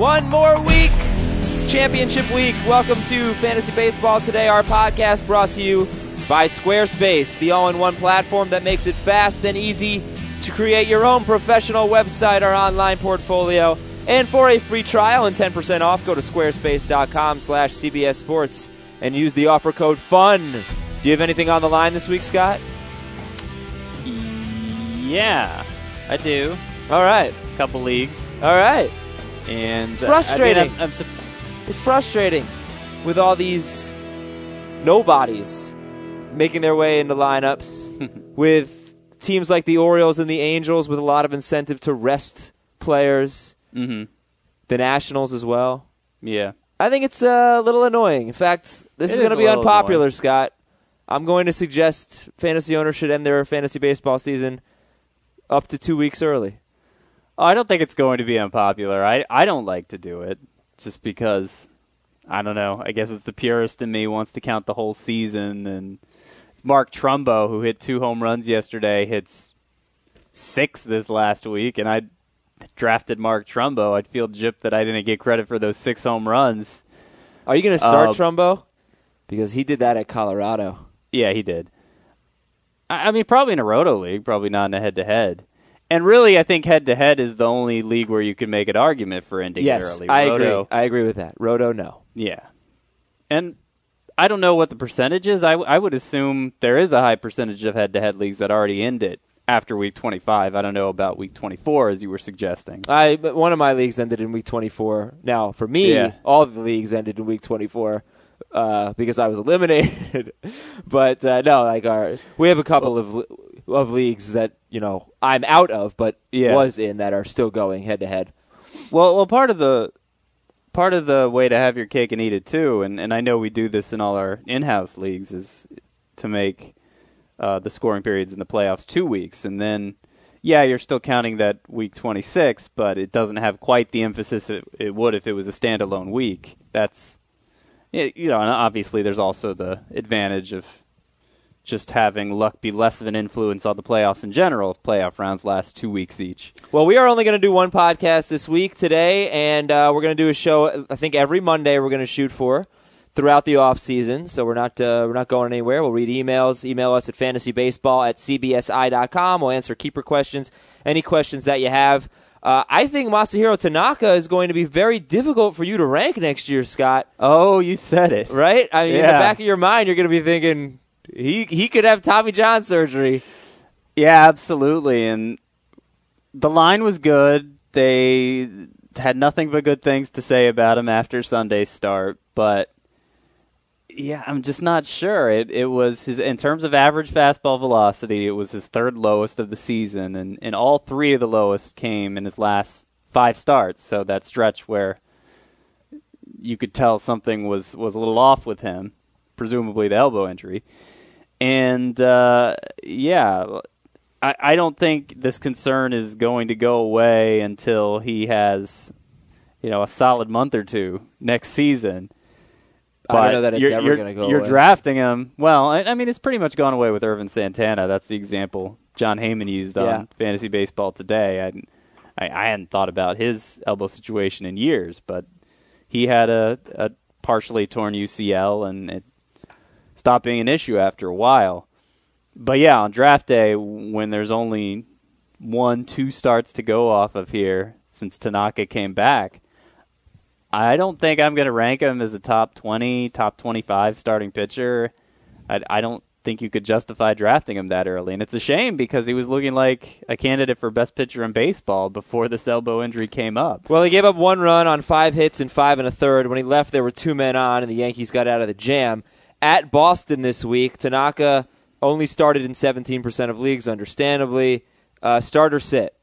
One more week. It's championship week. Welcome to Fantasy Baseball Today, our podcast brought to you by Squarespace, the all-in-one platform that makes it fast and easy to create your own professional website or online portfolio. And for a free trial and 10% off, go to squarespace.com/CBS Sports and use the offer code FUN. Do you have anything on the line this week, Scott? Yeah, I do. All right. A couple leagues. All right. And frustrating. It's frustrating with all these nobodies making their way into lineups with teams like the Orioles and the Angels with a lot of incentive to rest players. Mm-hmm. The Nationals as well. Yeah. I think it's a little annoying. In fact, this is going to be unpopular, Scott. I'm going to suggest fantasy owners should end their fantasy baseball season up to 2 weeks early. Oh, I don't think it's going to be unpopular. I don't like to do it just because, I don't know, I guess it's the purist in me wants to count the whole season. And Mark Trumbo, who hit 2 home runs yesterday, hits 6 this last week, and I drafted Mark Trumbo. I'd feel gypped that I didn't get credit for those 6 home runs. Are you going to start Trumbo? Because he did that at Colorado. Yeah, he did. I mean, probably in a Roto league, probably not in a head-to-head. And really, I think head-to-head is the only league where you can make an argument for ending it early. I agree. I agree with that. Roto, no. Yeah. And I don't know what the percentage is. I would assume there is a high percentage of head-to-head leagues that already end it after week 25. I don't know about week 24, as you were suggesting. But one of my leagues ended in week 24. Now, for me, all of the leagues ended in week 24 because I was eliminated. But no, we have a couple of leagues that I'm out of, but was in that are still going head to head. Well, part of the way to have your cake and eat it too, and I know we do this in all our in-house leagues, is to make the scoring periods in the playoffs 2 weeks, and then you're still counting that week 26, but it doesn't have quite the emphasis it would if it was a standalone week. That's and obviously there's also the advantage of just having luck be less of an influence on the playoffs in general if playoff rounds last 2 weeks each. Well, we are only going to do one podcast this week today, and we're going to do a show, I think every Monday we're going to shoot for throughout the off season, so we're not going anywhere. We'll read emails. Email us at fantasybaseball@cbsi.com. We'll answer keeper questions, any questions that you have. I think Masahiro Tanaka is going to be very difficult for you to rank next year, Scott. Oh, you said it. Right? I mean, in the back of your mind, you're going to be thinking he could have Tommy John surgery. Yeah, absolutely. And the line was good. They had nothing but good things to say about him after Sunday's start, but I'm just not sure. It was his, in terms of average fastball velocity, it was his 3rd lowest of the season, and all 3 of the lowest came in his last 5 starts. So that stretch where you could tell something was a little off with him, presumably the elbow injury. And I don't think this concern is going to go away until he has, a solid month or 2 next season. But I don't know that it's ever going to go away. You're drafting him. Well, I mean, it's pretty much gone away with Irvin Santana. That's the example John Heyman used on Fantasy Baseball Today. I hadn't thought about his elbow situation in years, but he had a partially torn UCL, and it stopped being an issue after a while. But on draft day, when there's only 1-2 starts to go off of here since Tanaka came back, I don't think I'm going to rank him as a top 20, top 25 starting pitcher. I don't think you could justify drafting him that early. And it's a shame because he was looking like a candidate for best pitcher in baseball before this elbow injury came up. Well, he gave up 1 run on 5 hits and 5 1/3. When he left, there were 2 men on, and the Yankees got out of the jam. At Boston this week, Tanaka only started in 17% of leagues, understandably. Start or sit?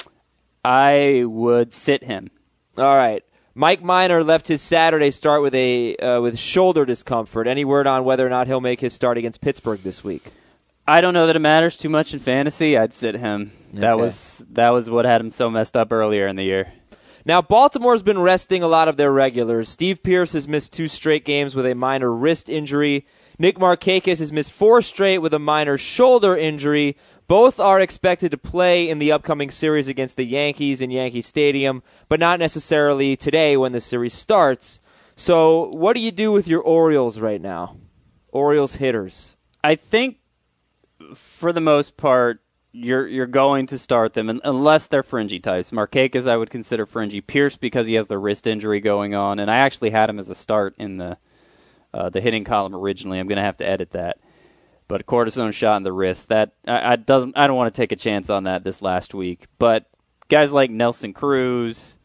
I would sit him. All right. Mike Minor left his Saturday start with shoulder discomfort. Any word on whether or not he'll make his start against Pittsburgh this week? I don't know that it matters too much in fantasy. I'd sit him. Okay. That was what had him so messed up earlier in the year. Now, Baltimore's been resting a lot of their regulars. Steve Pearce has missed 2 straight games with a minor wrist injury. Nick Markakis has missed 4 straight with a minor shoulder injury. Both are expected to play in the upcoming series against the Yankees in Yankee Stadium, but not necessarily today when the series starts. So what do you do with your Orioles right now? Orioles hitters. I think, for the most part, you're going to start them unless they're fringy types. Markakis I would consider fringy. Pierce because he has the wrist injury going on, and I actually had him as a start in the hitting column originally. I'm going to have to edit that. But a cortisone shot in the wrist, that I don't want to take a chance on that this last week. But guys like Nelson Cruz,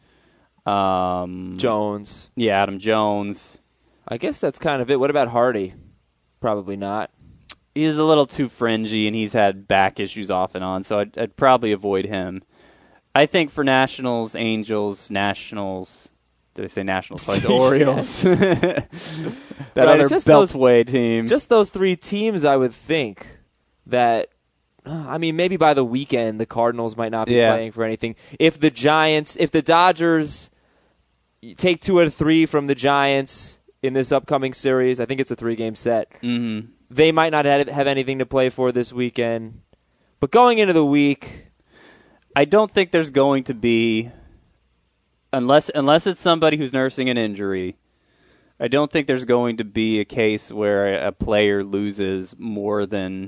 Jones. Yeah, Adam Jones. I guess that's kind of it. What about Hardy? Probably not. He's a little too fringy, and he's had back issues off and on, so I'd probably avoid him. I think for Nationals, Angels, Nationals... Did I say Nationals? Like Orioles. that other Beltway team. Just those 3 teams, I would think that... I mean, maybe by the weekend, the Cardinals might not be playing for anything. If the Dodgers take 2 out of 3 from the Giants in this upcoming series, I think it's a 3-game set. Mm-hmm. They might not have anything to play for this weekend. But going into the week... I don't think there's going to be... Unless it's somebody who's nursing an injury, I don't think there's going to be a case where a player loses more than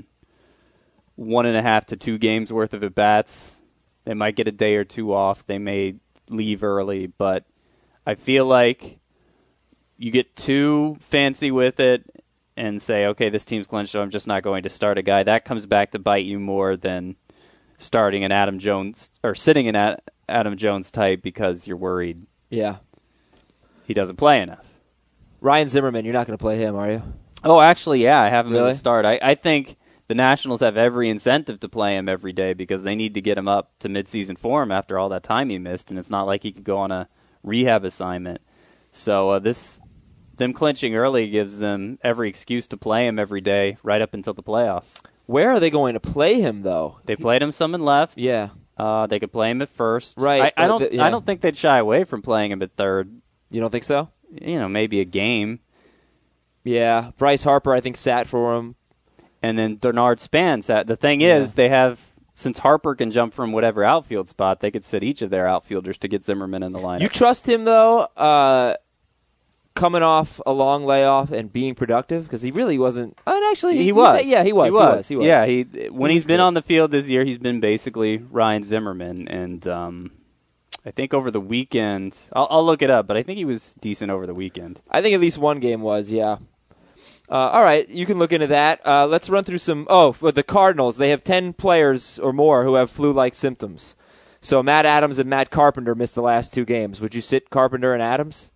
1.5 to 2 games worth of at-bats. They might get a day or 2 off. They may leave early, but I feel like you get too fancy with it and say, okay, this team's clinched, so I'm just not going to start a guy. That comes back to bite you more than starting an Adam Jones or sitting in Adam Jones type because you're worried. Yeah. He doesn't play enough. Ryan Zimmerman, you're not going to play him, are you? Oh, actually, yeah, I have him really? as a start. I think the Nationals have every incentive to play him every day because they need to get him up to midseason form after all that time he missed, and it's not like he could go on a rehab assignment. So them clinching early gives them every excuse to play him every day right up until the playoffs. Where are they going to play him, though? They played him some in left. Yeah. They could play him at first. Right. I don't think they'd shy away from playing him at third. You don't think so? Maybe a game. Yeah. Bryce Harper, I think, sat for him. And then Bernard Span sat. The thing is, they have, since Harper can jump from whatever outfield spot, they could sit each of their outfielders to get Zimmerman in the lineup. You trust him, though, coming off a long layoff and being productive? Because he really wasn't. And actually, he was. Yeah, he was. Yeah, when he's been on the field this year, he's been basically Ryan Zimmerman. And I think over the weekend, I'll look it up, but I think he was decent over the weekend. I think at least one game was, yeah. All right, you can look into that. Let's run through some. For the Cardinals, they have 10 players or more who have flu-like symptoms. So Matt Adams and Matt Carpenter missed the last 2 games. Would you sit Carpenter and Adams?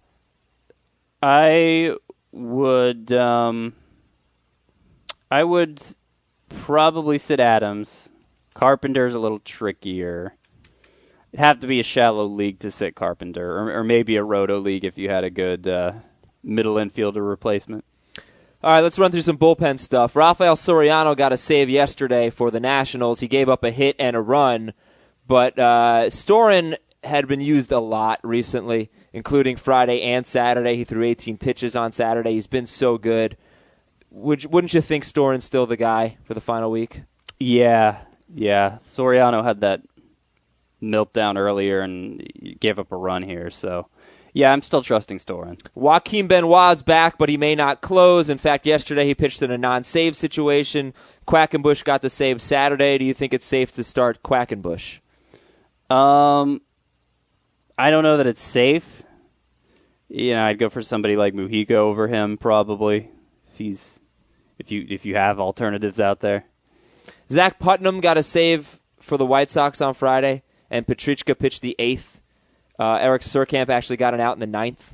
I would probably sit Adams. Carpenter's a little trickier. It'd have to be a shallow league to sit Carpenter, or maybe a roto league if you had a good middle infielder replacement. All right, let's run through some bullpen stuff. Rafael Soriano got a save yesterday for the Nationals. He gave up a hit and a run, but Storen had been used a lot recently, including Friday and Saturday. He threw 18 pitches on Saturday. He's been so good. Wouldn't you think Storen's still the guy for the final week? Yeah. Soriano had that meltdown earlier and gave up a run here, so yeah, I'm still trusting Storen. Joaquin Benoit's back, but he may not close. In fact, yesterday he pitched in a non-save situation. Quackenbush got the save Saturday. Do you think it's safe to start Quackenbush? I don't know that it's safe. I'd go for somebody like Mujica over him probably. If you have alternatives out there. Zach Putnam got a save for the White Sox on Friday, and Petrichka pitched the 8th. Eric Surkamp actually got an out in the 9th.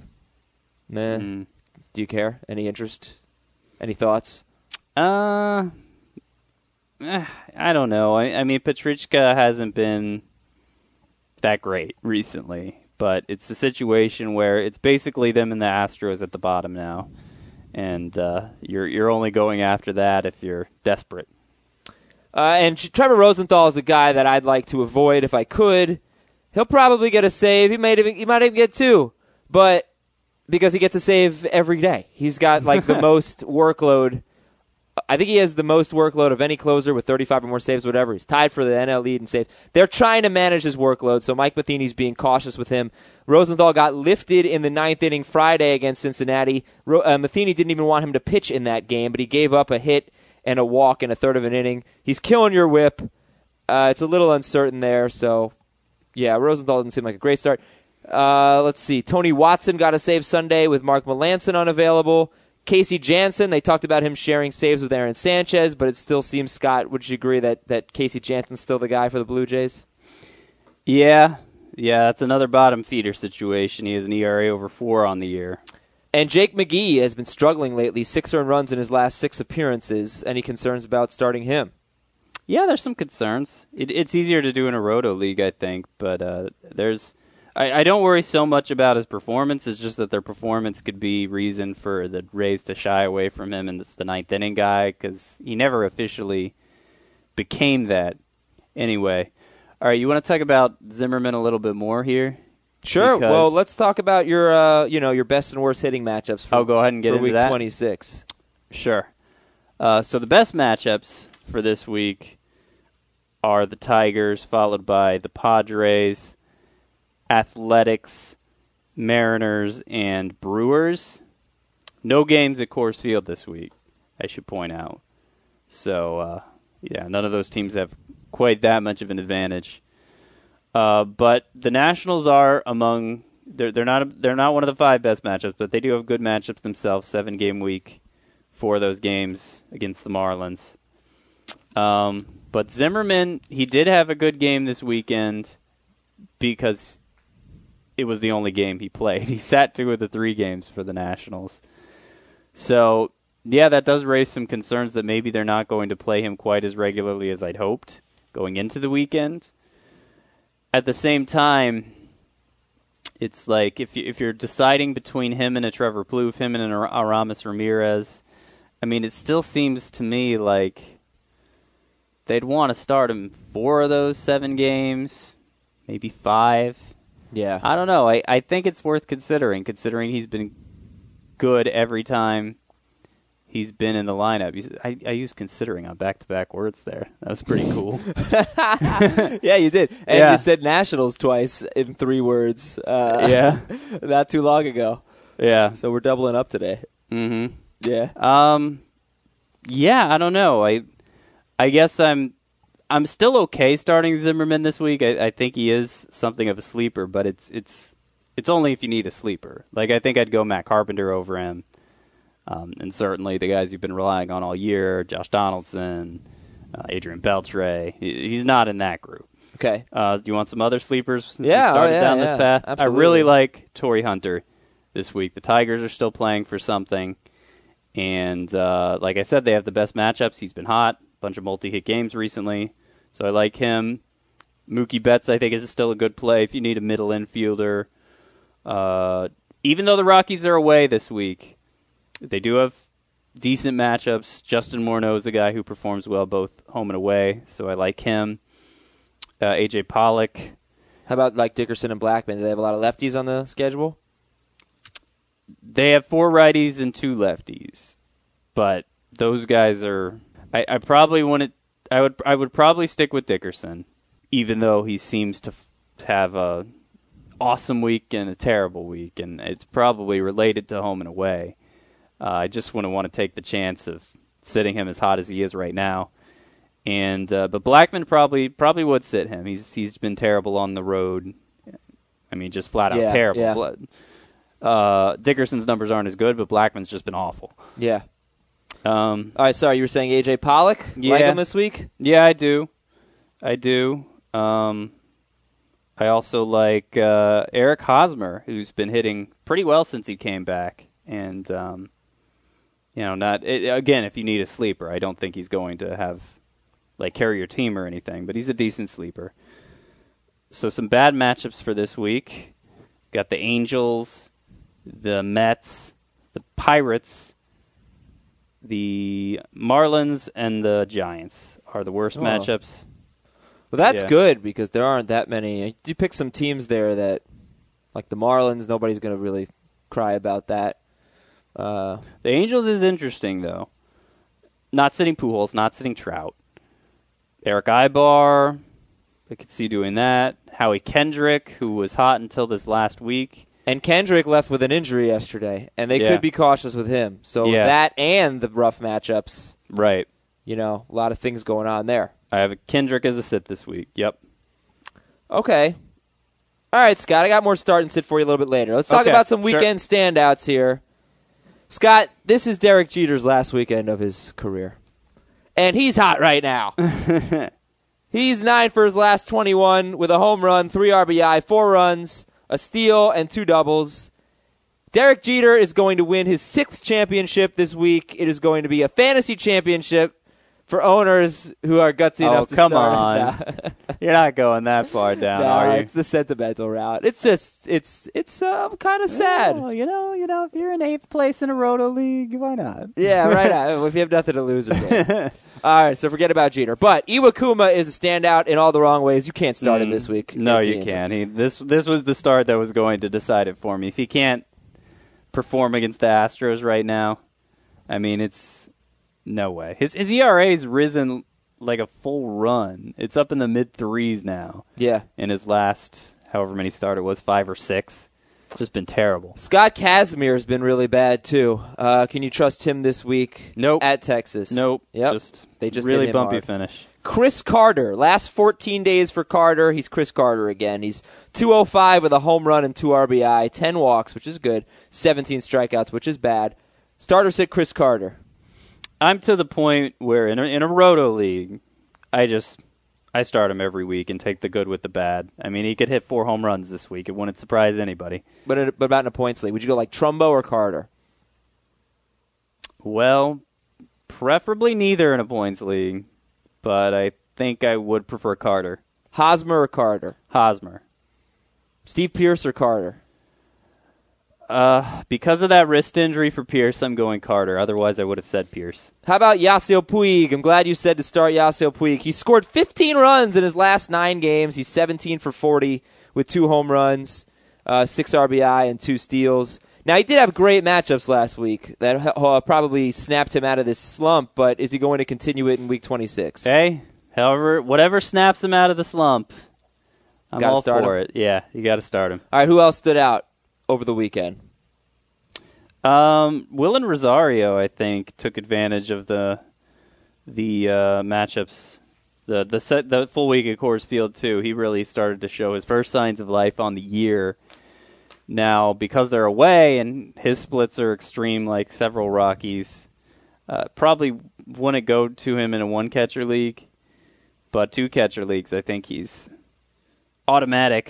Do you care? Any interest? Any thoughts? I don't know. I mean, Petrichka hasn't been that great recently, but it's a situation where it's basically them and the Astros at the bottom now, and you're only going after that if you're desperate. And Trevor Rosenthal is a guy that I'd like to avoid if I could. He'll probably get a save. He might even get 2, but because he gets a save every day, he's got like the most workload I think he has the most workload of any closer with 35 or more saves, whatever. He's tied for the NL lead in saves. They're trying to manage his workload, so Mike Matheny's being cautious with him. Rosenthal got lifted in the ninth inning Friday against Cincinnati. Matheny didn't even want him to pitch in that game, but he gave up a hit and a walk in a third of an inning. He's killing your whip. It's a little uncertain there, so yeah, Rosenthal doesn't seem like a great start. Let's see. Tony Watson got a save Sunday with Mark Melancon unavailable. Casey Janssen, they talked about him sharing saves with Aaron Sanchez, but it still seems, Scott, would you agree that Casey Janssen's still the guy for the Blue Jays? Yeah, that's another bottom feeder situation. He has an ERA over 4 on the year. And Jake McGee has been struggling lately, 6 earned runs in his last 6 appearances. Any concerns about starting him? Yeah, there's some concerns. It's easier to do in a roto league, I think, but I don't worry so much about his performance. It's just that their performance could be reason for the Rays to shy away from him, and it's the ninth inning guy because he never officially became that. Anyway, all right, you want to talk about Zimmerman a little bit more here? Sure. Well, let's talk about your best and worst hitting matchups. Go ahead and get into week that. 26. Sure. So the best matchups for this week are the Tigers, followed by the Padres, Athletics, Mariners, and Brewers. No games at Coors Field this week, I should point out. So, none of those teams have quite that much of an advantage. But the Nationals are among they're not one of the 5 best matchups, but they do have good matchups themselves. 7-game week for those games against the Marlins. But Zimmerman, he did have a good game this weekend because it was the only game he played. He sat 2 of the 3 games for the Nationals. So, yeah, that does raise some concerns that maybe they're not going to play him quite as regularly as I'd hoped going into the weekend. At the same time, it's like if you're deciding between him and a Trevor Plouffe, him and an Aramis Ramirez, I mean, it still seems to me like they'd want to start him 4 of those 7 games, maybe 5. Yeah. I don't know. I think it's worth considering he's been good every time he's been in the lineup. I used considering on back-to-back words there. That was pretty cool. Yeah, you did. And you said Nationals twice in 3 words. Not too long ago. Yeah. So we're doubling up today. Mm-hmm. Yeah. Yeah, I don't know. I guess I'm still okay starting Zimmerman this week. I think he is something of a sleeper, but it's only if you need a sleeper. Like, I think I'd go Matt Carpenter over him. And certainly the guys you've been relying on all year, Josh Donaldson, Adrian Beltre, he's not in that group. Okay. Do you want some other sleepers since we started started down this path? Absolutely. I really like Torrey Hunter this week. The Tigers are still playing for something. And like I said, they have the best matchups. He's been hot. Bunch of multi-hit games recently. So I like him. Mookie Betts, I think, is still a good play if you need a middle infielder. Even though the Rockies are away this week, they do have decent matchups. Justin Morneau is a guy who performs well both home and away, so I like him. A.J. Pollock. How about like Dickerson and Blackman? Do they have a lot of lefties on the schedule? They have 4 righties and 2 lefties, but those guys are. I probably wouldn't. I would probably stick with Dickerson, even though he seems to have a awesome week and a terrible week, and it's probably related to home and away. I just wouldn't want to take the chance of sitting him as hot as he is right now. And but Blackman probably would sit him. He's been terrible on the road. I mean, just flat out terrible. Yeah. Dickerson's numbers aren't as good, but Blackman's just been awful. Yeah. All right, sorry, you were saying A.J. Pollock? Yeah. Like him this week? Yeah, I do. I also like Eric Hosmer, who's been hitting pretty well since he came back. And, again, if you need a sleeper, I don't think he's going to have, carry your team or anything, but he's a decent sleeper. So some bad matchups for this week. Got the Angels, the Mets, the Pirates, the Marlins, and the Giants are the worst matchups. Well, that's good because there aren't that many. You pick some teams there that, like the Marlins, nobody's going to really cry about that. The Angels is interesting, though. not sitting Pujols, not sitting Trout. Eric Ibar, I could see doing that. Howie Kendrick, who was hot until this last week. And Kendrick left with an injury yesterday, and they could be cautious with him. So that and the rough matchups. Right. A lot of things going on there. I have a Kendrick as a sit this week. Yep. Okay. All right, Scott, I got more start and sit for you a little bit later. Let's talk about some weekend standouts here. Scott, this is Derek Jeter's last weekend of his career. And he's hot right now. He's 9 for his last 21 with a home run, 3 RBI, 4 runs, a steal, and 2 doubles. Derek Jeter is going to win his 6th championship this week. It is going to be a fantasy championship for owners who are gutsy enough to start. Oh, come on. You're not going that far down, are you? It's the sentimental route. It's just, it's kind of sad. Oh, if you're in 8th place in a Roto League, why not? Yeah, right. If you have nothing to lose. All right, so forget about Jeter. But Iwakuma is a standout in all the wrong ways. You can't start him this week. No, you can't. This was the start that was going to decide it for me. If he can't perform against the Astros right now, I mean, it's no way. His ERA's risen like a full run. It's up in the mid-3s now. Yeah. In his last, however many start it was, 5 or 6. It's just been terrible. Scott Kazmir has been really bad, too. Can you trust him this week? Nope. At Texas? Nope. Yep. They just really bumpy hard. finish. Chris Carter. Last 14 days for Carter. He's Chris Carter again. He's 205 with a home run and 2 RBI, 10 walks, which is good, 17 strikeouts, which is bad. Starter sit Chris Carter. I'm to the point where in a Roto League, I start him every week and take the good with the bad. I mean, he could hit 4 home runs this week. It wouldn't surprise anybody. But about in a points league, would you go like Trumbo or Carter? Well, preferably neither in a points league, but I think I would prefer Carter. Hosmer or Carter? Hosmer. Steve Pearce or Carter? Because of that wrist injury for Pierce, I'm going Carter. Otherwise, I would have said Pierce. How about Yasiel Puig? I'm glad you said to start Yasiel Puig. He scored 15 runs in his last 9 games. He's 17 for 40 with 2 home runs, 6 RBI, and 2 steals. Now, he did have great matchups last week. That probably snapped him out of this slump, but is he going to continue it in Week 26? Hey, whatever snaps him out of the slump, I'm all for it. Yeah, you got to start him. All right, who else stood out over the weekend? Willen Rosario, I think, took advantage of the matchups. The full week at Coors Field, too. He really started to show his first signs of life on the year. Now, because they're away and his splits are extreme, like several Rockies, probably wouldn't go to him in a 1-catcher league. But 2-catcher leagues, I think he's automatic.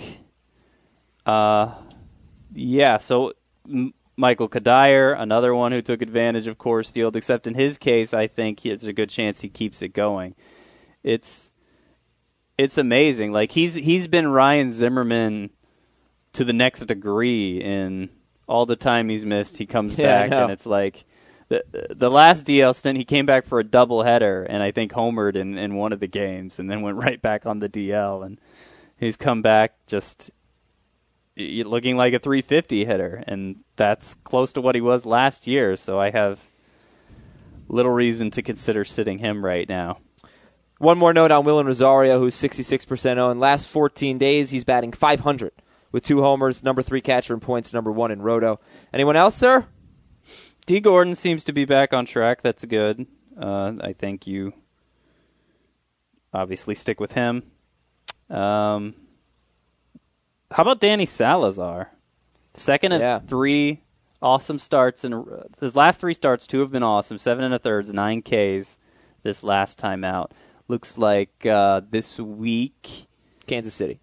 Yeah, so Michael Kadire, another one who took advantage of Coors Field, except in his case, I think there's a good chance he keeps it going. It's amazing. Like he's been Ryan Zimmerman to the next degree in all the time he's missed. He comes back, and it's like the last DL stint, he came back for a doubleheader, and I think homered in one of the games, and then went right back on the DL, and he's come back just looking like a 350 hitter, and that's close to what he was last year, so I have little reason to consider sitting him right now. One more note on Willen Rosario, who's 66% owned. Last 14 days, he's batting .500 with 2 homers, number 3 catcher in points, number 1 in Roto. Anyone else, sir? D. Gordon seems to be back on track. That's good. I think you obviously stick with him. How about Danny Salazar? Second of 3 awesome starts. His last 3 starts, 2 have been awesome. 7 1/3, 9 Ks this last time out. Looks like this week, Kansas City.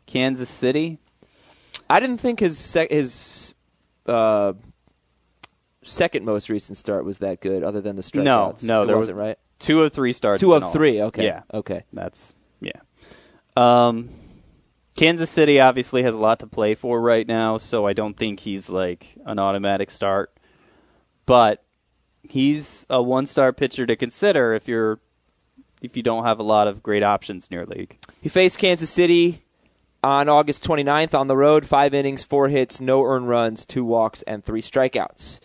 I didn't think his second most recent start was that good, other than the strikeouts. No, there wasn't, right? 2 of 3 starts. 2 of 3. Okay. Yeah. Okay. Kansas City obviously has a lot to play for right now, so I don't think he's like an automatic start. But he's a 1-star pitcher to consider if you don't have a lot of great options in your league. He faced Kansas City on August 29th on the road, 5 innings, 4 hits, no earned runs, 2 walks, and 3 strikeouts.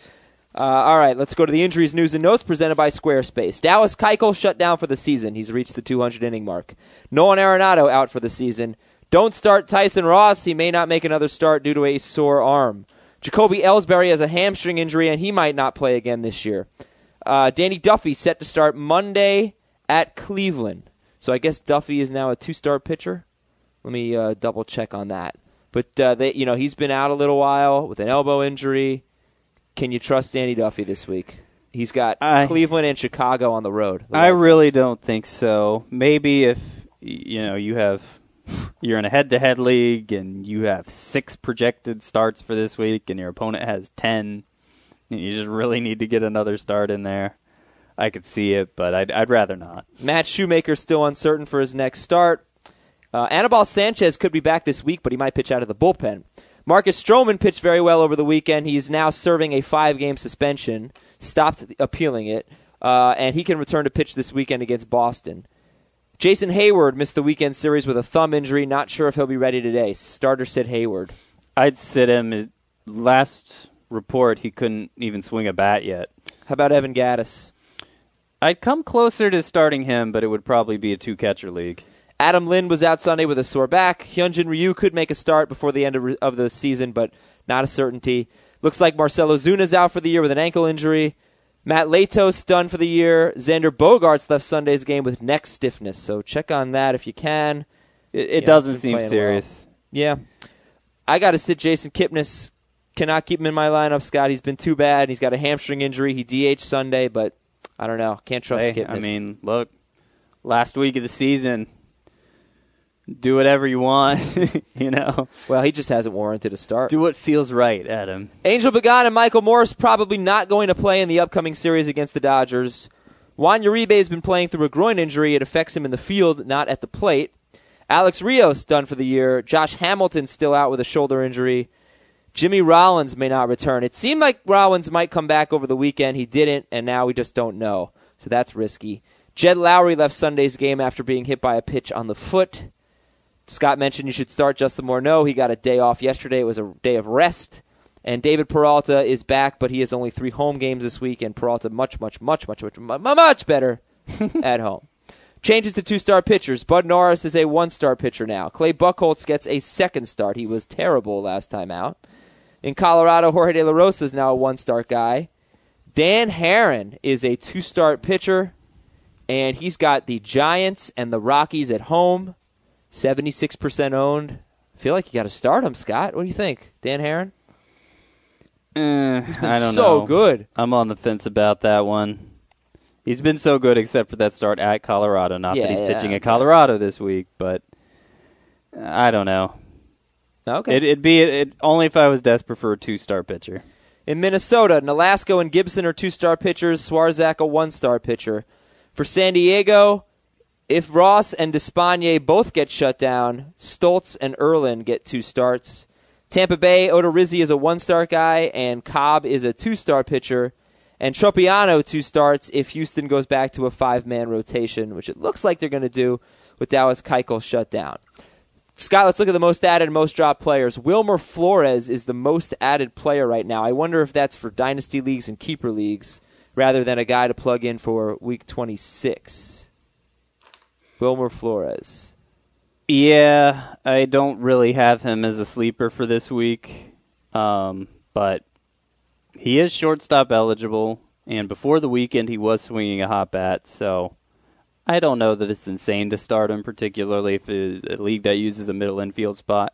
All right, let's go to the injuries, news, and notes presented by Squarespace. Dallas Keuchel shut down for the season. He's reached the 200-inning mark. Nolan Arenado out for the season. Don't start Tyson Ross. He may not make another start due to a sore arm. Jacoby Ellsbury has a hamstring injury, and he might not play again this year. Danny Duffy set to start Monday at Cleveland. So I guess Duffy is now a 2-star pitcher. Let me double-check on that. But he's been out a little while with an elbow injury. Can you trust Danny Duffy this week? He's got Cleveland and Chicago on the road. I really don't think so. Maybe if you're in a head-to-head league and you have 6 projected starts for this week and your opponent has 10, and you just really need to get another start in there. I could see it, but I'd rather not. Matt Shoemaker's still uncertain for his next start. Anibal Sanchez could be back this week, but he might pitch out of the bullpen. Marcus Stroman pitched very well over the weekend. He is now serving a 5-game suspension, stopped appealing it, and he can return to pitch this weekend against Boston. Jason Hayward missed the weekend series with a thumb injury. Not sure if he'll be ready today. Starter sit Hayward. I'd sit him. Last report, he couldn't even swing a bat yet. How about Evan Gattis? I'd come closer to starting him, but it would probably be a 2-catcher league. Adam Lind was out Sunday with a sore back. Hyunjin Ryu could make a start before the end of the season, but not a certainty. Looks like Marcelo Zuna's out for the year with an ankle injury. Matt Latos done for the year. Xander Bogaerts left Sunday's game with neck stiffness, so check on that if you can. It doesn't seem serious. Well. Yeah. I got to sit Jason Kipnis. Cannot keep him in my lineup, Scott. He's been too bad. He's got a hamstring injury. He DH'd Sunday, but I don't know. Can't trust Kipnis. I mean, look, last week of the season, do whatever you want, Well, he just hasn't warranted a start. Do what feels right, Adam. Angel Pagan and Michael Morse probably not going to play in the upcoming series against the Dodgers. Juan Uribe has been playing through a groin injury. It affects him in the field, not at the plate. Alex Rios done for the year. Josh Hamilton still out with a shoulder injury. Jimmy Rollins may not return. It seemed like Rollins might come back over the weekend. He didn't, and now we just don't know. So that's risky. Jed Lowry left Sunday's game after being hit by a pitch on the foot. Scott mentioned you should start Justin Morneau. He got a day off yesterday. It was a day of rest. And David Peralta is back, but he has only 3 home games this week, and Peralta much better at home. Changes to 2-star pitchers. Bud Norris is a 1-star pitcher now. Clay Buchholz gets a 2nd start. He was terrible last time out. In Colorado, Jorge De La Rosa is now a 1-star guy. Dan Herron is a 2-star pitcher, and he's got the Giants and the Rockies at home. 76% owned. I feel like you got to start him, Scott. What do you think, Dan Herron? I don't know. So good. I'm on the fence about that one. He's been so good except for that start at Colorado. Not that he's pitching at Colorado this week, but I don't know. Okay. It'd be only if I was desperate for a 2-star pitcher. In Minnesota, Nolasco and Gibson are 2-star pitchers. Swarzak a 1-star pitcher. For San Diego, if Ross and Despaigne both get shut down, Stoltz and Erlin get 2 starts. Tampa Bay, Odorizzi is a 1-star guy, and Cobb is a 2-star pitcher. And Tropiano 2 starts if Houston goes back to a 5-man rotation, which it looks like they're going to do with Dallas Keuchel shut down. Scott, let's look at the most added and most dropped players. Wilmer Flores is the most added player right now. I wonder if that's for dynasty leagues and keeper leagues rather than a guy to plug in for week 26. Wilmer Flores. Yeah, I don't really have him as a sleeper for this week, but he is shortstop eligible, and before the weekend he was swinging a hot bat, so I don't know that it's insane to start him, particularly if it's a league that uses a middle infield spot.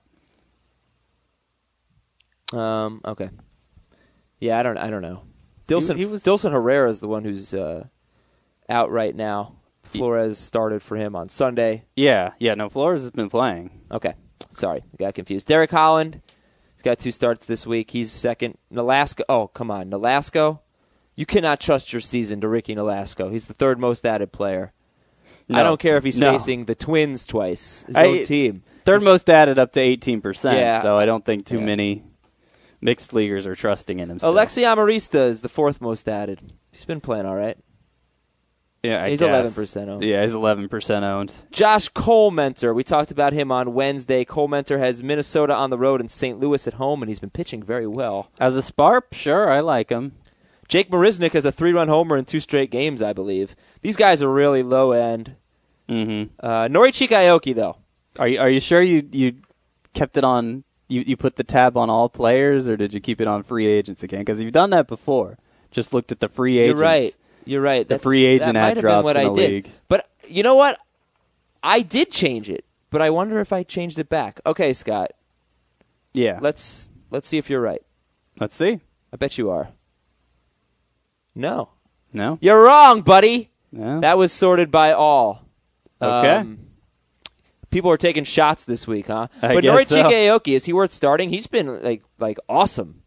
Okay. Yeah, I don't know. Dilson Herrera is the one who's out right now. Flores started for him on Sunday. Yeah, no, Flores has been playing. Okay, sorry, I got confused. Derek Holland, he's got 2 starts this week. He's second. Nolasco, oh, come on. Nolasco? You cannot trust your season to Ricky Nolasco. He's the 3rd most added player. No, I don't care if he's facing the Twins twice, his own team. 3rd most added up to 18%, so I don't think too many mixed leaguers are trusting in him still. Alexi Amarista is the 4th most added. He's been playing all right. Yeah, he's 11% owned. Yeah, he's 11% owned. Josh Colmenter, we talked about him on Wednesday. Colmenter has Minnesota on the road and St. Louis at home, and he's been pitching very well. As a sparp, sure, I like him. Jake Marisnick has a 3-run homer in 2 straight games, I believe. These guys are really low end. Mm-hmm. Norichika Aoki, though. Are you sure you kept it on? You put the tab on all players, or did you keep it on free agents again? Because you've done that before. Just looked at the free agents. You're right. The free agent ad drops in the league. But you know what? I did change it, but I wonder if I changed it back. Okay, Scott. Yeah. Let's see if you're right. Let's see. I bet you are. No. No? You're wrong, buddy. No. That was sorted by all. Okay. People are taking shots this week, huh? But Norichika Aoki, is he worth starting? He's been like awesome.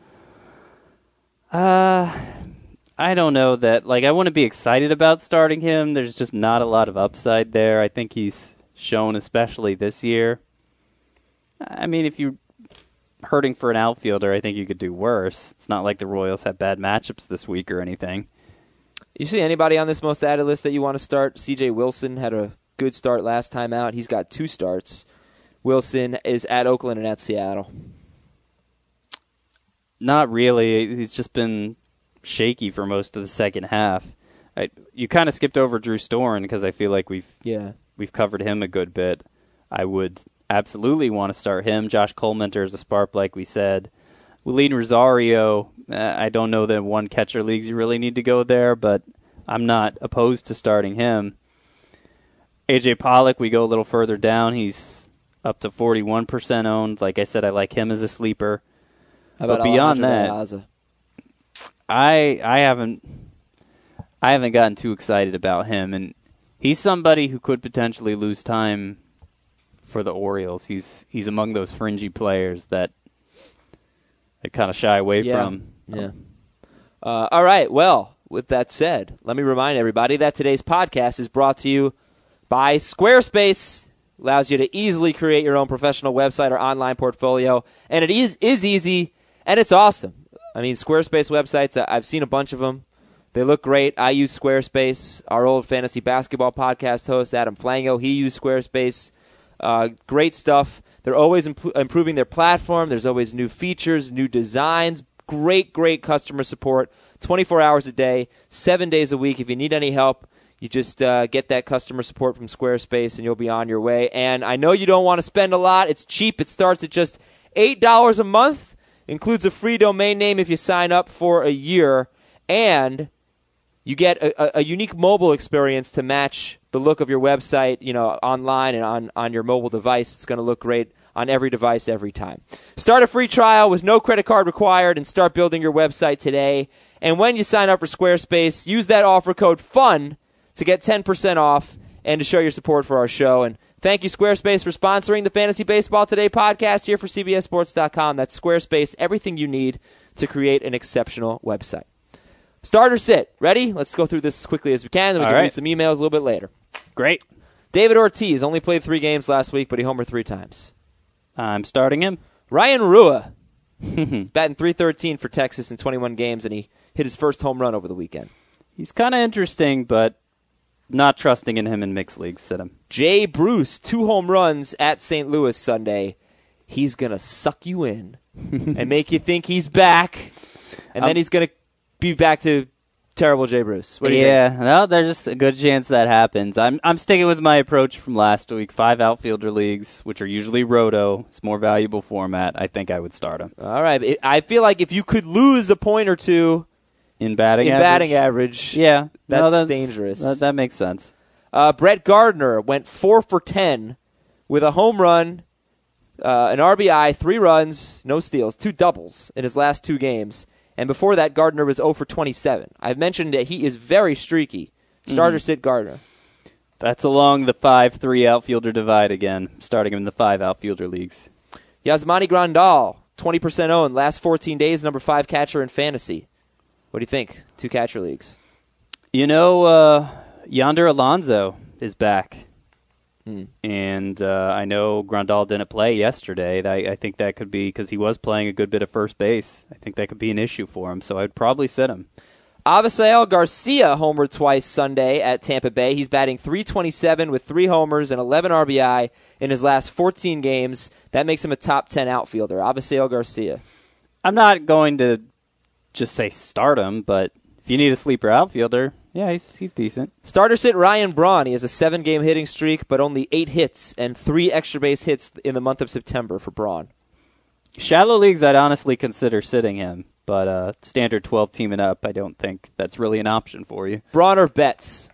I don't know that. Like, I want to be excited about starting him. There's just not a lot of upside there. I think he's shown, especially this year. I mean, if you're hurting for an outfielder, I think you could do worse. It's not like the Royals have bad matchups this week or anything. You see anybody on this most added list that you want to start? CJ Wilson had a good start last time out. He's got 2 starts. Wilson is at Oakland and at Seattle. Not really. He's just been shaky for most of the second half. You kind of skipped over Drew Storen because I feel like we've covered him a good bit. I would absolutely want to start him. Josh Colemanter is a spark, like we said. Wilin Rosario, I don't know that one catcher leagues you really need to go there, but I'm not opposed to starting him. AJ Pollock, we go a little further down. He's up to 41% owned. Like I said, I like him as a sleeper. How about but beyond Alejandro that, I haven't gotten too excited about him, and he's somebody who could potentially lose time for the Orioles. He's among those fringy players that I kind of shy away from. Yeah. All right. Well, with that said, let me remind everybody that today's podcast is brought to you by Squarespace. Allows you to easily create your own professional website or online portfolio, and it is easy, and it's awesome. I mean, Squarespace websites, I've seen a bunch of them. They look great. I use Squarespace. Our old fantasy basketball podcast host, Adam Flango, he used Squarespace. Great stuff. They're always improving their platform. There's always new features, new designs, great customer support, 24 hours a day, 7 days a week. If you need any help, you just get that customer support from Squarespace, and you'll be on your way. And I know you don't want to spend a lot. It's cheap. It starts at just $8 a month. Includes a free domain name if you sign up for a year. And you get a unique mobile experience to match the look of your website, online and on your mobile device. It's going to look great on every device every time. Start a free trial with no credit card required and start building your website today. And when you sign up for Squarespace, use that offer code FUN to get 10% off and to show your support for our show. And thank you, Squarespace, for sponsoring the Fantasy Baseball Today podcast here for CBSSports.com. That's Squarespace, everything you need to create an exceptional website. Start or sit. Ready? Let's go through this as quickly as we can, then we can read some emails a little bit later. Great. David Ortiz only played 3 games last week, but he homered 3 times. I'm starting him. Ryan Rua. He's batting .313 for Texas in 21 games, and he hit his first home run over the weekend. He's kind of interesting, but not trusting in him in mixed leagues. Sit him. Jay Bruce, 2 home runs at St. Louis Sunday. He's going to suck you in and make you think he's back, and then he's going to be back to terrible Jay Bruce. What do you think? No, there's just a good chance that happens. I'm sticking with my approach from last week. 5 outfielder leagues, which are usually roto. It's more valuable format. I think I would start him. All right. I feel like if you could lose a point or two in batting average, yeah, that's dangerous. That makes sense. Brett Gardner went 4 for 10 with a home run, an RBI, 3 runs, no steals, 2 doubles in his last 2 games. And before that, Gardner was 0 for 27. I've mentioned that he is very streaky. Starter sit Gardner. That's along the 5-3 outfielder divide again, starting him in the 5 outfielder leagues. Yasmani Grandal, 20% owned, last 14 days, number 5 catcher in fantasy. What do you think? 2 catcher leagues. Yonder Alonso is back. And I know Grandal didn't play yesterday. I think that could be because he was playing a good bit of first base. I think that could be an issue for him, so I'd probably sit him. Avisail Garcia homered twice Sunday at Tampa Bay. He's batting .327 with 3 homers and 11 RBI in his last 14 games. That makes him a top 10 outfielder. Avisail Garcia. I'm not going to just say start him, but if you need a sleeper outfielder, yeah, he's decent. Starter sit Ryan Braun. He has a 7-game hitting streak, but only 8 hits and 3 extra base hits in the month of September for Braun. Shallow leagues, I'd honestly consider sitting him, but standard 12 team and up, I don't think that's really an option for you. Braun or Betts?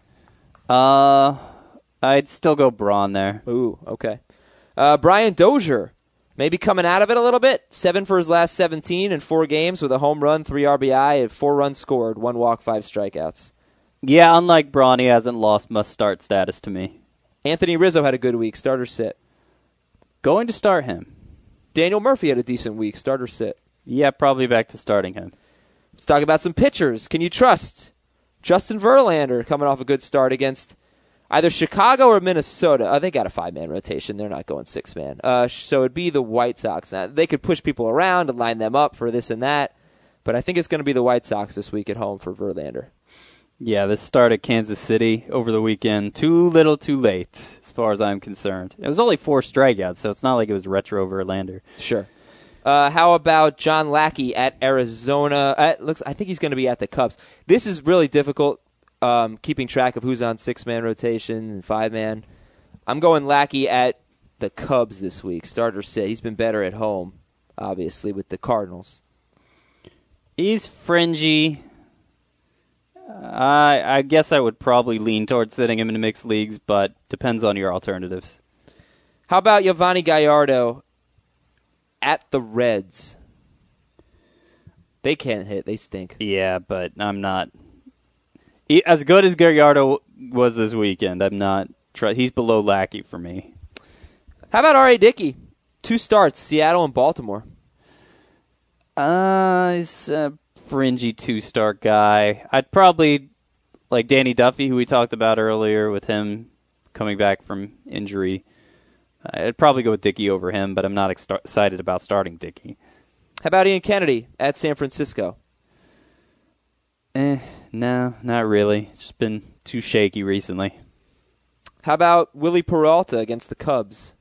I'd still go Braun there. Ooh, okay. Brian Dozier, maybe coming out of it a little bit. 7 for his last 17 in 4 games with a home run, 3 RBI, and 4 runs scored, 1 walk, 5 strikeouts. Yeah, unlike Braun, he hasn't lost must-start status to me. Anthony Rizzo had a good week, starter sit. Going to start him. Daniel Murphy had a decent week, starter sit. Yeah, probably back to starting him. Let's talk about some pitchers. Can you trust Justin Verlander coming off a good start against either Chicago or Minnesota? They got a 5-man rotation. They're not going 6-man. So it'd be the White Sox. Now, they could push people around and line them up for this and that, but I think it's going to be the White Sox this week at home for Verlander. Yeah, this start at Kansas City over the weekend, too little too late, as far as I'm concerned. It was only 4 strikeouts, so it's not like it was retro Verlander. Sure. How about John Lackey at Arizona? I think he's going to be at the Cubs. This is really difficult, keeping track of who's on 6-man rotation and 5-man. I'm going Lackey at the Cubs this week. Starter sit. He's been better at home, obviously, with the Cardinals. He's fringy. I guess I would probably lean towards sitting him in mixed leagues, but depends on your alternatives. How about Yovani Gallardo at the Reds? They can't hit. They stink. Yeah, but I'm not. As good as Gallardo was this weekend, I'm not. He's below Lackey for me. How about R.A. Dickey? 2 starts, Seattle and Baltimore. He's a fringy 2-star guy. I'd probably, like Danny Duffy, who we talked about earlier, with him coming back from injury. I'd probably go with Dickey over him, but I'm not excited about starting Dickey. How about Ian Kennedy at San Francisco? No, not really. It's just been too shaky recently. How about Willie Peralta against the Cubs?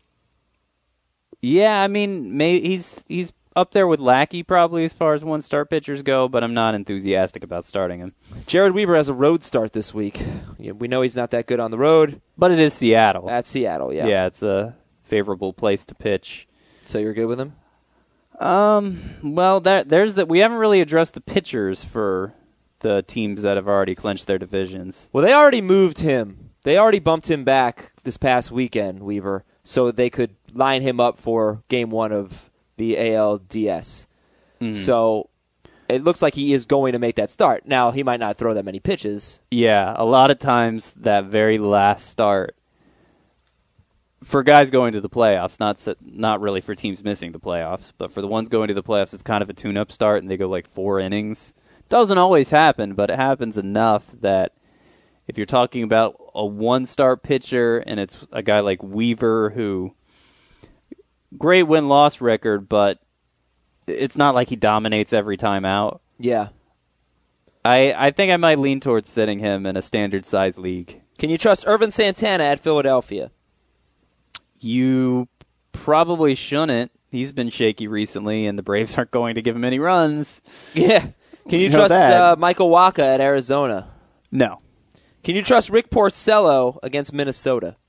Yeah, I mean, he's up there with Lackey probably as far as 1-star pitchers go, but I'm not enthusiastic about starting him. Jared Weaver has a road start this week. We know he's not that good on the road. But it is Seattle. At Seattle, yeah. Yeah, it's a favorable place to pitch. So you're good with him? Well, there's that. We haven't really addressed the pitchers for the teams that have already clinched their divisions. Well, they already moved him. They already bumped him back this past weekend, Weaver, so they could line him up for Game 1 of the ALDS. Mm-hmm. So it looks like he is going to make that start. Now, he might not throw that many pitches. Yeah, a lot of times that very last start, for guys going to the playoffs, not really for teams missing the playoffs, but for the ones going to the playoffs, it's kind of a tune-up start, and they go like 4 innings. Doesn't always happen, but it happens enough that if you're talking about a 1-star pitcher and it's a guy like Weaver who, great win-loss record, but it's not like he dominates every time out. Yeah. I think I might lean towards sitting him in a standard-size league. Can you trust Irvin Santana at Philadelphia? You probably shouldn't. He's been shaky recently, and the Braves aren't going to give him any runs. Yeah. Can you trust Michael Wacha at Arizona? No. Can you trust Rick Porcello against Minnesota?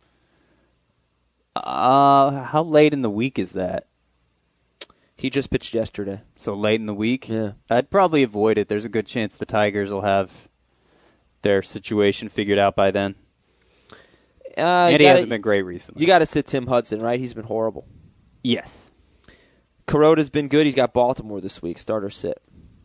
How late in the week is that? He just pitched yesterday. So late in the week? Yeah. I'd probably avoid it. There's a good chance the Tigers will have their situation figured out by then. And he hasn't been great recently. You got to sit Tim Hudson, right? He's been horrible. Yes. Kuroda's been good. He's got Baltimore this week. Starter sit.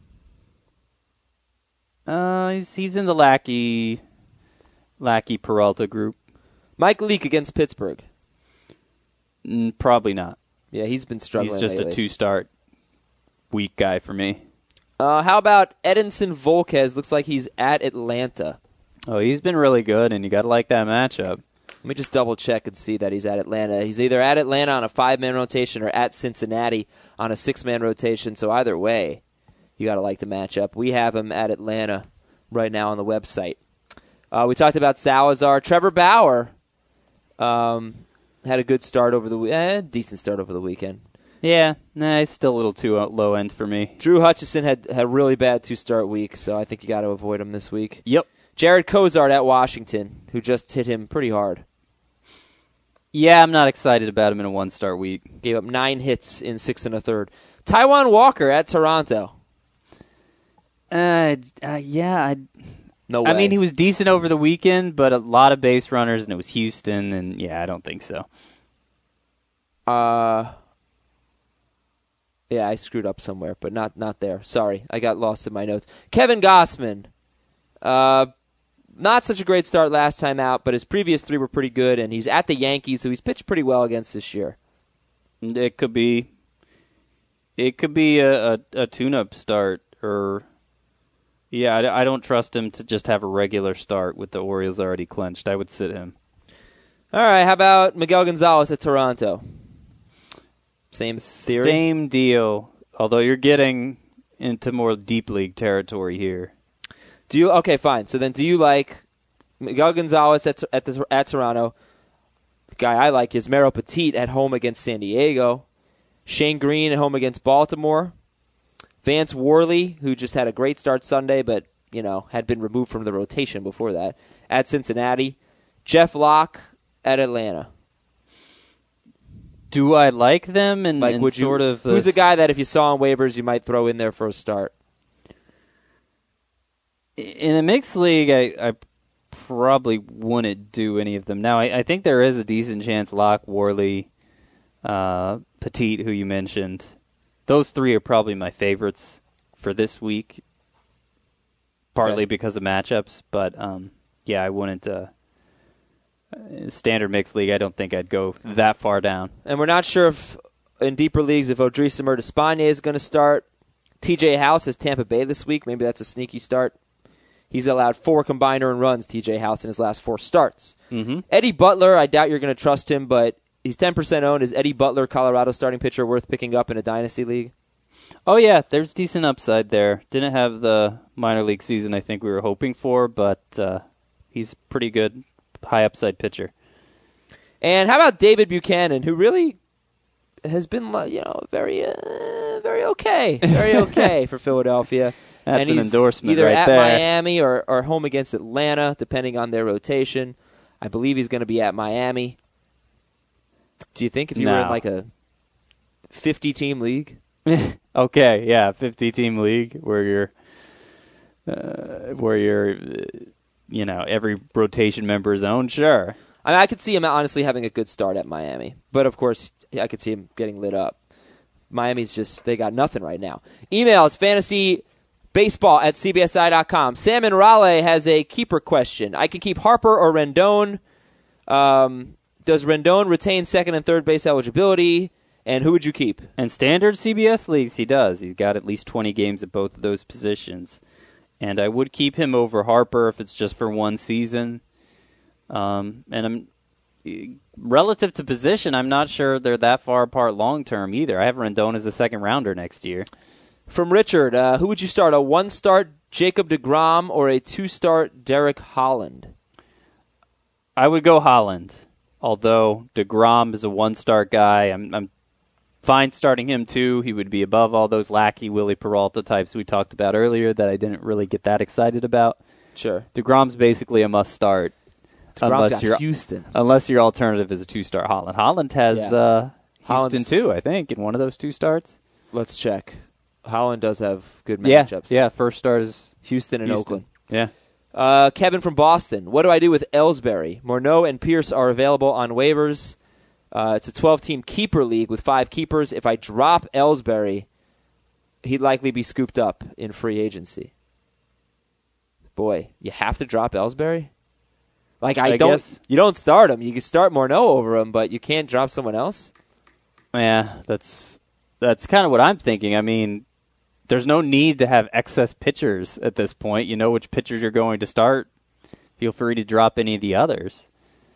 He's in the Lackey Peralta group. Mike Leake against Pittsburgh. Probably not. Yeah, he's been struggling. He's just lately. a 2-start weak guy for me. How about Edinson Volquez? Looks like he's at Atlanta. Oh, he's been really good, and you got to like that matchup. Let me just double check and see that he's at Atlanta. He's either at Atlanta on a 5-man rotation or at Cincinnati on a 6-man rotation. So either way, you got to like the matchup. We have him at Atlanta right now on the website. We talked about Salazar. Trevor Bauer had a good start over the decent start over the weekend. Yeah, it's still a little too low end for me. Drew Hutchison had a really bad 2-start week, so I think you got to avoid him this week. Yep. Jared Cozart at Washington, who just hit him pretty hard. Yeah, I'm not excited about him in a 1-start week. Gave up 9 hits in 6 1/3. Taijuan Walker at Toronto. No way. I mean, he was decent over the weekend, but a lot of base runners, and it was Houston, and I don't think so. Yeah, I screwed up somewhere, but not there. Sorry, I got lost in my notes. Kevin Gausman. Not such a great start last time out, but his previous 3 were pretty good, and he's at the Yankees, so he's pitched pretty well against this year. It could be a tune-up start, or I don't trust him to just have a regular start with the Orioles already clinched. I would sit him. All right, how about Miguel Gonzalez at Toronto? Same theory? Same deal, although you're getting into more deep league territory here. Okay, fine. So then do you like Miguel Gonzalez at Toronto? The guy I like is Mero Petit at home against San Diego. Shane Green at home against Baltimore. Vance Worley, who just had a great start Sunday, but had been removed from the rotation before that, at Cincinnati. Jeff Locke at Atlanta. Do I like them? And who's the guy that if you saw on waivers you might throw in there for a start? In a mixed league, I probably wouldn't do any of them. Now, I think there is a decent chance Locke, Worley, Petit, who you mentioned. Those 3 are probably my favorites for this week, partly because of matchups. But, I wouldn't. Standard mixed league, I don't think I'd go that far down. And we're not sure if, in deeper leagues, if Odrisamer Despaigne is going to start. TJ House has Tampa Bay this week. Maybe that's a sneaky start. He's allowed 4 combined earned runs, TJ House, in his last 4 starts. Mm-hmm. Eddie Butler, I doubt you're going to trust him, but he's 10% owned. Is Eddie Butler, Colorado starting pitcher, worth picking up in a dynasty league? Oh, yeah, there's decent upside there. Didn't have the minor league season I think we were hoping for, but he's pretty good, high upside pitcher. And how about David Buchanan, who really has been very okay for Philadelphia. That's and an he's endorsement either right at there. Miami or home against Atlanta, depending on their rotation. I believe he's going to be at Miami. Do you think if you were in like a 50-team league? Okay, yeah, 50-team league where you're every rotation member is owned, sure. I mean, I could see him honestly having a good start at Miami, but of course I could see him getting lit up. Miami's they got nothing right now. Emails fantasybaseball@cbsi.com. Sam in Raleigh has a keeper question. I can keep Harper or Rendon. Does Rendon retain second and third base eligibility? And who would you keep? In standard CBS leagues, he does. He's got at least 20 games at both of those positions. And I would keep him over Harper if it's just for one season. And I'm relative to position, I'm not sure they're that far apart long term either. I have Rendon as a second rounder next year. From Richard, who would you start? A 1-start Jacob deGrom or a 2-start Derek Holland? I would go Holland. Although deGrom is a 1-start guy, I'm fine starting him too. He would be above all those Lackey, Willie Peralta types we talked about earlier that I didn't really get that excited about. Sure. deGrom's basically a must start. Unless your alternative is a 2-star Holland. Holland has Houston too, I think, in one of those 2 starts. Let's check. Holland does have good matchups. Yeah, first start is Houston and Oakland. Yeah. Kevin from Boston. What do I do with Ellsbury? Morneau and Pierce are available on waivers. It's a 12-team keeper league with 5 keepers. If I drop Ellsbury, he'd likely be scooped up in free agency. Boy, you have to drop Ellsbury? You don't start him. You can start Morneau over him, but you can't drop someone else? Yeah, that's kind of what I'm thinking. I mean, there's no need to have excess pitchers at this point. You know which pitchers you're going to start. Feel free to drop any of the others.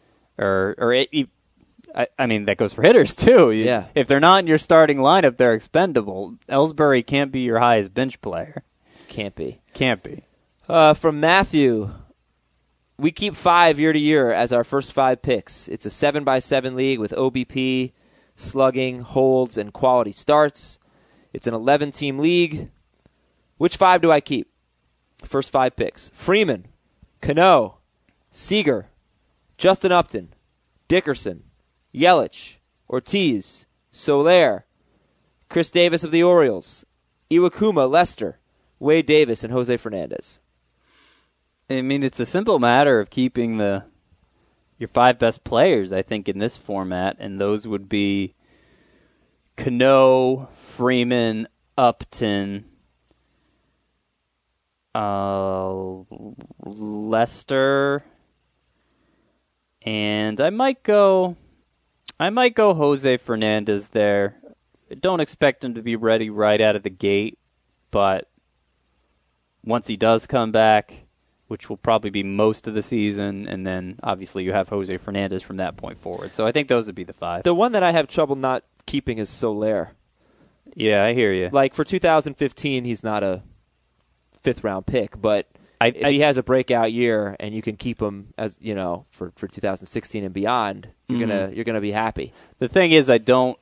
I mean, that goes for hitters, too. Yeah. If they're not in your starting lineup, they're expendable. Ellsbury can't be your highest bench player. Can't be. From Matthew, we keep 5 year to year as our first 5 picks. It's a 7x7 league with OBP, slugging, holds, and quality starts. It's an 11-team league. Which 5 do I keep? First 5 picks. Freeman, Cano, Seager, Justin Upton, Dickerson, Yelich, Ortiz, Soler, Chris Davis of the Orioles, Iwakuma, Lester, Wade Davis, and Jose Fernandez. I mean, it's a simple matter of keeping your 5 best players, I think, in this format, and those would be Cano, Freeman, Upton, Lester, and I might go Jose Fernandez there. I don't expect him to be ready right out of the gate, but once he does come back, which will probably be most of the season, and then obviously you have Jose Fernandez from that point forward. So I think those would be the 5. The one that I have trouble not keeping is Soler. Yeah, I hear you. Like for 2015, he's not a 5th-round pick, but if he has a breakout year and you can keep him as for 2016 and beyond, you're gonna be happy. The thing is, I don't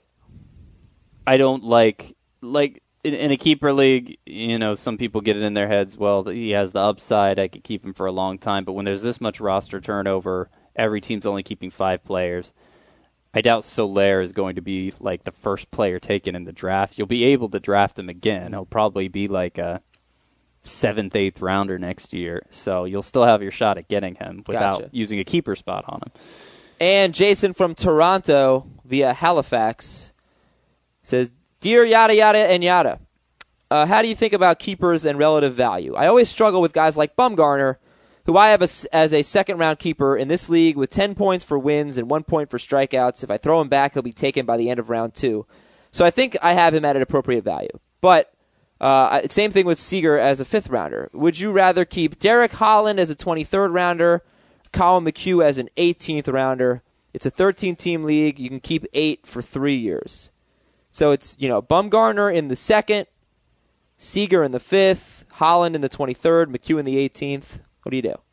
like in a keeper league, some people get it in their heads, well, he has the upside, I could keep him for a long time. But when there's this much roster turnover, every team's only keeping 5 players. I doubt Soler is going to be like the first player taken in the draft. You'll be able to draft him again. He'll probably be like a 7th, 8th rounder next year. So you'll still have your shot at getting him without using a keeper spot on him. And Jason from Toronto via Halifax says, Dear yada yada and yada, how do you think about keepers and relative value? I always struggle with guys like Bumgarner, who I have as a 2nd-round keeper in this league with 10 points for wins and 1 point for strikeouts. If I throw him back, he'll be taken by the end of round 2. So I think I have him at an appropriate value. But same thing with Seager as a 5th-rounder. Would you rather keep Derek Holland as a 23rd-rounder, Colin McHugh as an 18th-rounder? It's a 13-team league. You can keep 8 for 3 years. So it's, Bumgarner in the 2nd, Seager in the 5th, Holland in the 23rd, McHugh in the 18th. What do you do?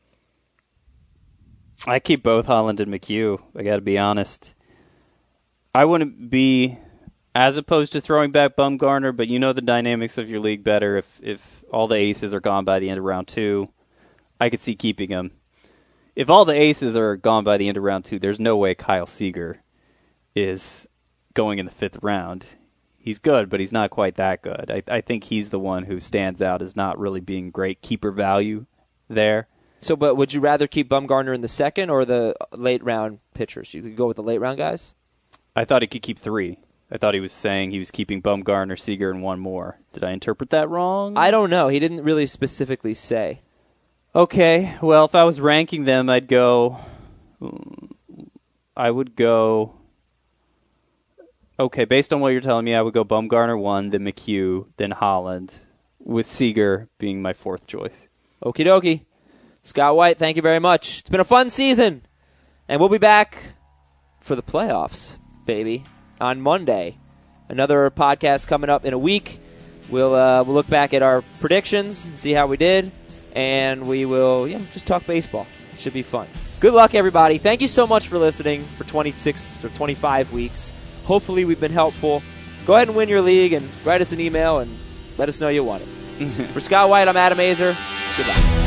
I keep both Holland and McHugh, I got to be honest. I wouldn't be as opposed to throwing back Bumgarner, but you know the dynamics of your league better. If all the aces are gone by the end of round 2, I could see keeping him. If all the aces are gone by the end of round 2, there's no way Kyle Seager is going in the 5th round. He's good, but he's not quite that good. I think he's the one who stands out as not really being great keeper value there. So, but would you rather keep Bumgarner in the 2nd or the late-round pitchers? You could go with the late-round guys? I thought he could keep 3. I thought he was saying he was keeping Bumgarner, Seager, and 1 more. Did I interpret that wrong? I don't know. He didn't really specifically say. Okay, well, if I was ranking them, I would go... Okay, based on what you're telling me, I would go Bumgarner 1, then McHugh, then Holland, with Seager being my 4th choice. Okie dokie. Scott White, thank you very much. It's been a fun season. And we'll be back for the playoffs, baby, on Monday. Another podcast coming up in a week. We'll look back at our predictions and see how we did. And we will just talk baseball. It should be fun. Good luck, everybody. Thank you so much for listening for 26 or 25 weeks. Hopefully we've been helpful. Go ahead and win your league and write us an email and let us know you won it. For Scott White, I'm Adam Azer. Goodbye.